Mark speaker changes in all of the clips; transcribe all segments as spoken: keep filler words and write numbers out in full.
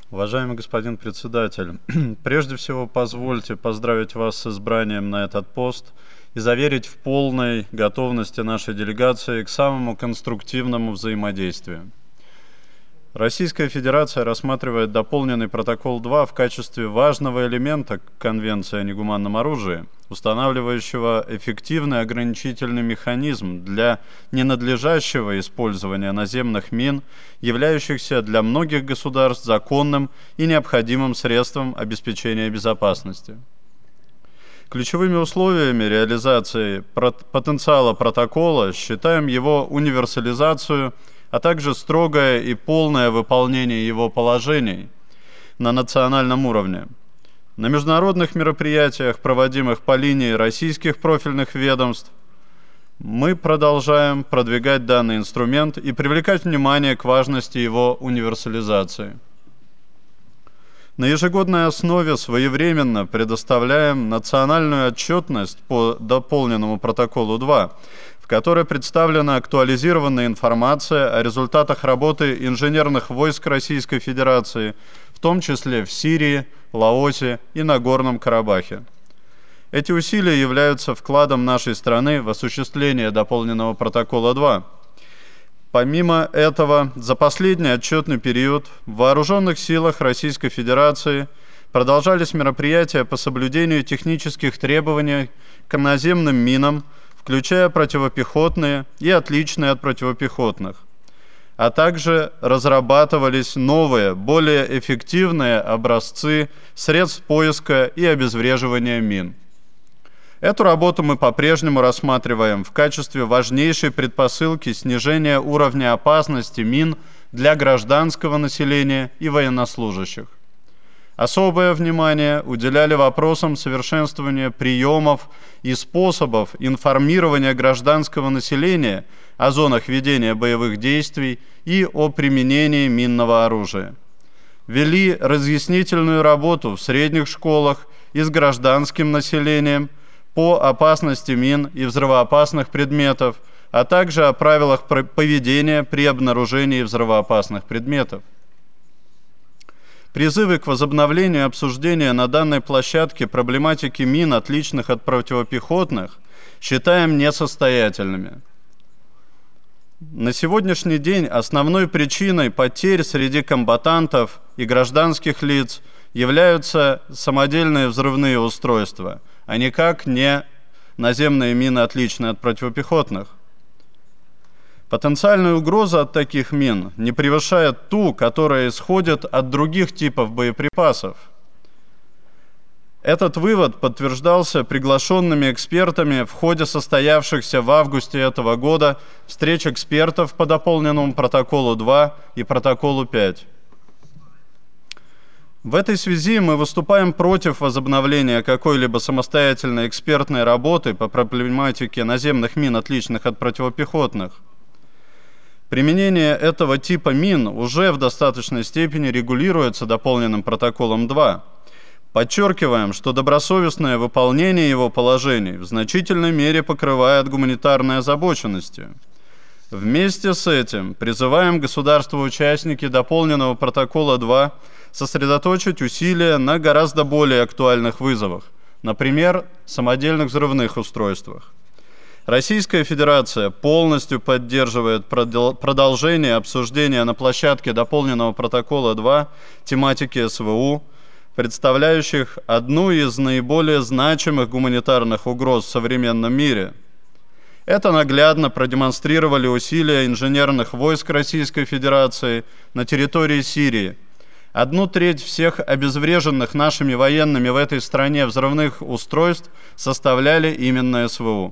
Speaker 1: Уважаемый господин председатель, прежде всего позвольте поздравить вас с избранием на этот пост и заверить в полной готовности нашей делегации к самому конструктивному взаимодействию. Российская Федерация рассматривает дополненный протокол два в качестве важного элемента Конвенции о негуманном оружии, устанавливающего эффективный ограничительный механизм для ненадлежащего использования наземных мин, являющихся для многих государств законным и необходимым средством обеспечения безопасности. Ключевыми условиями реализации потенциала протокола считаем его универсализацию, а также строгое и полное выполнение его положений на национальном уровне. На международных мероприятиях, проводимых по линии российских профильных ведомств, мы продолжаем продвигать данный инструмент и привлекать внимание к важности его универсализации. На ежегодной основе своевременно предоставляем национальную отчетность по дополненному протоколу два, в которой представлена актуализированная информация о результатах работы инженерных войск Российской Федерации, в том числе в Сирии, Лаосе и Нагорном Карабахе. Эти усилия являются вкладом нашей страны в осуществление дополненного протокола два. Помимо этого, за последний отчетный период в Вооруженных силах Российской Федерации продолжались мероприятия по соблюдению технических требований к наземным минам, включая противопехотные и отличные от противопехотных, а также разрабатывались новые, более эффективные образцы средств поиска и обезвреживания мин. Эту работу мы по-прежнему рассматриваем в качестве важнейшей предпосылки снижения уровня опасности мин для гражданского населения и военнослужащих. Особое внимание уделяли вопросам совершенствования приемов и способов информирования гражданского населения о зонах ведения боевых действий и о применении минного оружия. Вели разъяснительную работу в средних школах и с гражданским населением по опасности мин и взрывоопасных предметов, а также о правилах поведения при обнаружении взрывоопасных предметов. Призывы к возобновлению обсуждения на данной площадке проблематики мин, отличных от противопехотных, считаем несостоятельными. На сегодняшний день основной причиной потерь среди комбатантов и гражданских лиц являются самодельные взрывные устройства, а никак не наземные мины, отличные от противопехотных. Потенциальная угроза от таких мин не превышает ту, которая исходит от других типов боеприпасов. Этот вывод подтверждался приглашенными экспертами в ходе состоявшихся в августе этого года встреч экспертов по дополненному протоколу два и протоколу пять. В этой связи мы выступаем против возобновления какой-либо самостоятельной экспертной работы по проблематике наземных мин, отличных от противопехотных. Применение этого типа мин уже в достаточной степени регулируется дополненным протоколом два. Подчеркиваем, что добросовестное выполнение его положений в значительной мере покрывает гуманитарной озабоченностью. Вместе с этим призываем государства-участники дополненного протокола два сосредоточить усилия на гораздо более актуальных вызовах, например, самодельных взрывных устройствах. Российская Федерация полностью поддерживает продолжение обсуждения на площадке дополненного протокола два тематики СВУ, представляющих одну из наиболее значимых гуманитарных угроз в современном мире. Это наглядно продемонстрировали усилия инженерных войск Российской Федерации на территории Сирии. Одну треть всех обезвреженных нашими военными в этой стране взрывных устройств составляли именно СВУ.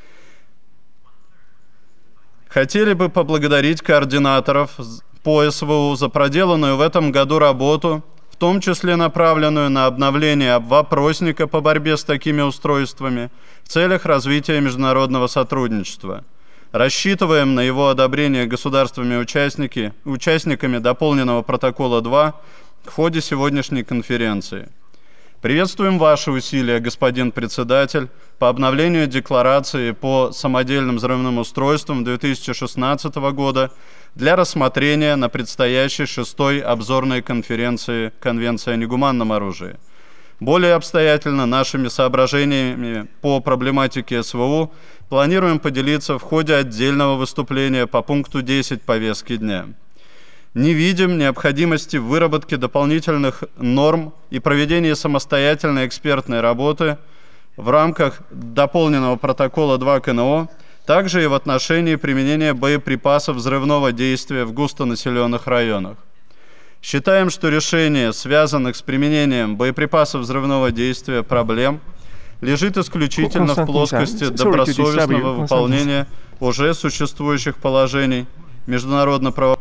Speaker 1: Хотели бы поблагодарить координаторов по СВУ за проделанную в этом году работу, в том числе направленную на обновление вопросника по борьбе с такими устройствами в целях развития международного сотрудничества. Рассчитываем на его одобрение государствами-участники, участниками дополненного протокола два в ходе сегодняшней конференции. Приветствуем ваши усилия, господин председатель, по обновлению декларации по самодельным взрывным устройствам две тысячи шестнадцатого года для рассмотрения на предстоящей шестой обзорной конференции Конвенции о негуманном оружии. Более обстоятельно нашими соображениями по проблематике СВО планируем поделиться в ходе отдельного выступления по пункту десять повестки дня. Не видим необходимости в выработке дополнительных норм и проведении самостоятельной экспертной работы в рамках дополненного протокола два к эн о, также и в отношении применения боеприпасов взрывного действия в густонаселенных районах. Считаем, что решение связанных с применением боеприпасов взрывного действия проблем лежит исключительно в плоскости добросовестного выполнения уже существующих положений международно-правовых.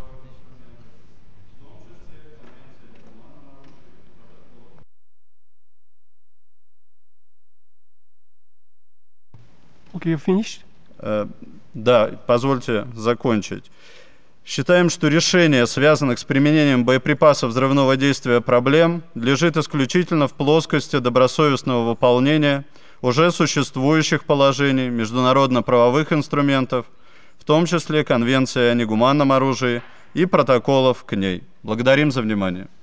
Speaker 2: Okay, finished?
Speaker 1: Да, позвольте закончить. Считаем, что решение связанных с применением боеприпасов взрывного действия проблем лежит исключительно в плоскости добросовестного выполнения уже существующих положений международно-правовых инструментов, в том числе Конвенции о негуманном оружии и протоколов к ней. Благодарим за внимание.